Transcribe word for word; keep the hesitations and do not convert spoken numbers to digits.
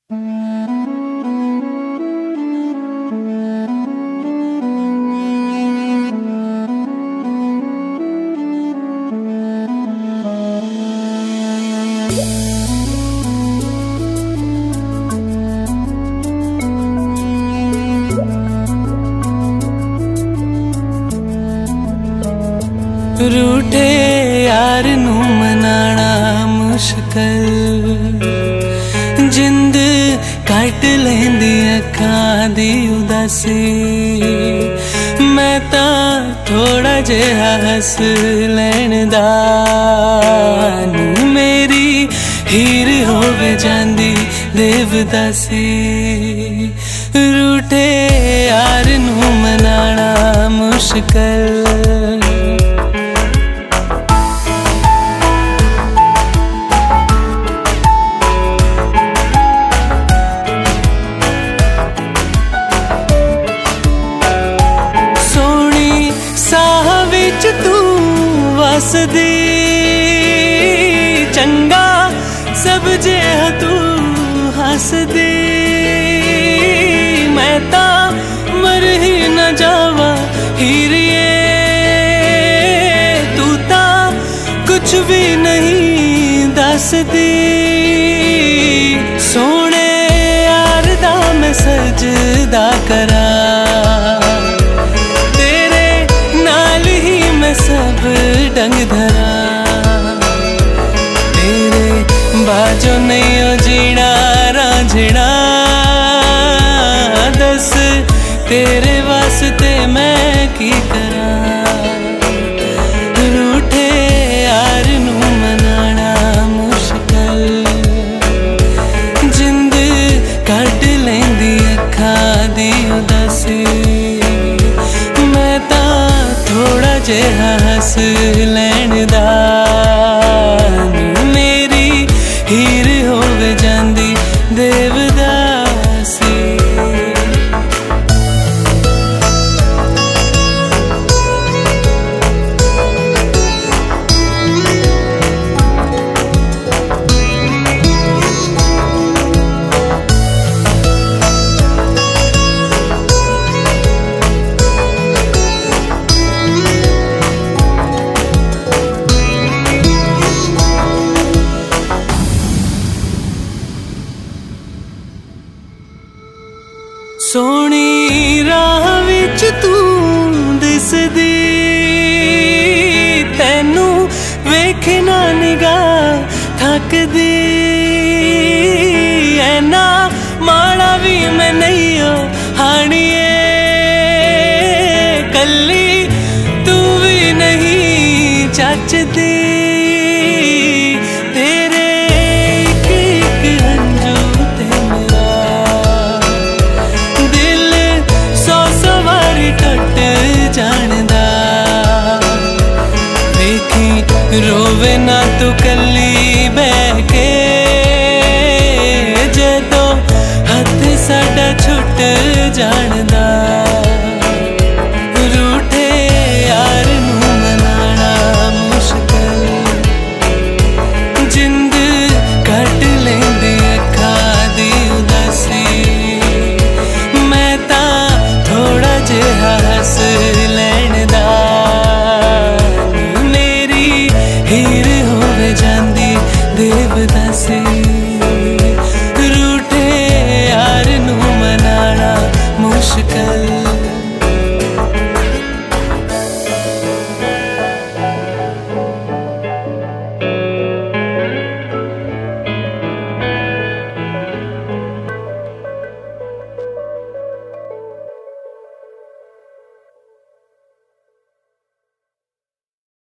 रूठे यार नू मनाना मुश्किल, जिंद कट लेंदी अखां दी उदासी। मैं तां थोड़ा जिहा हस लैण दा, नी मेरी हीर होवे जांदी देवदासी। रूठे यार नू मनाना मुश्किल, तू वसदी चंगा सब जे तू हसदी। मैं ता मर ही न जावा हीरिए, तू ता कुछ भी नहीं दसदी। सोने यार दा मैं सजदा करा, सब डंग धरा। तेरे बाजो नहीं हो जीना रांझना, दस तेरे वास्ते मैं की करा। रूठे यार नू मनाना मुश्किल, जिंद कट लेंदी अखां दी उदासी। मैं तां थोड़ा जिहा हस लैण दा, मेरी हीर होवे जांदी देवदासी। सोनी राह विच तू दिसदी, तैनू वेखना निगाह थकदी। ऐना माड़ा भी मैं नहीं हो हानिए, कल्ली तू भी नहीं जचदी। रोवे ना तू कल्ली बह के, जदों हथ साडा छुट जान